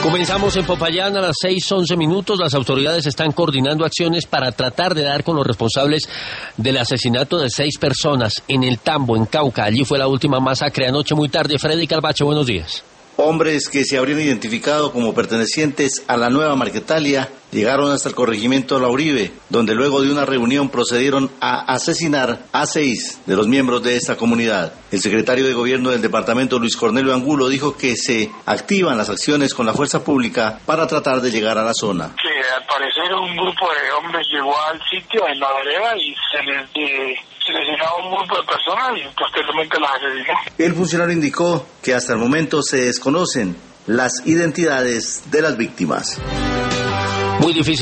Comenzamos en Popayán a las 6:11. Las autoridades están coordinando acciones para tratar de dar con los responsables del asesinato de 6 personas en el Tambo, en Cauca. Allí fue la última masacre anoche muy tarde. Freddy Calvache, buenos días. Hombres que se habrían identificado como pertenecientes a la Nueva Marquetalia llegaron hasta el corregimiento La Uribe, donde luego de una reunión procedieron a asesinar a 6 de los miembros de esta comunidad. El secretario de Gobierno del departamento, Luis Cornelio Angulo, dijo que se activan las acciones con la fuerza pública para tratar de llegar a la zona. Sí, al parecer un grupo de hombres llegó al sitio en la vereda y se les llegaba un grupo de personas y posteriormente las asesinó. El funcionario indicó que hasta el momento se desconocen las identidades de las víctimas. Muy difícil.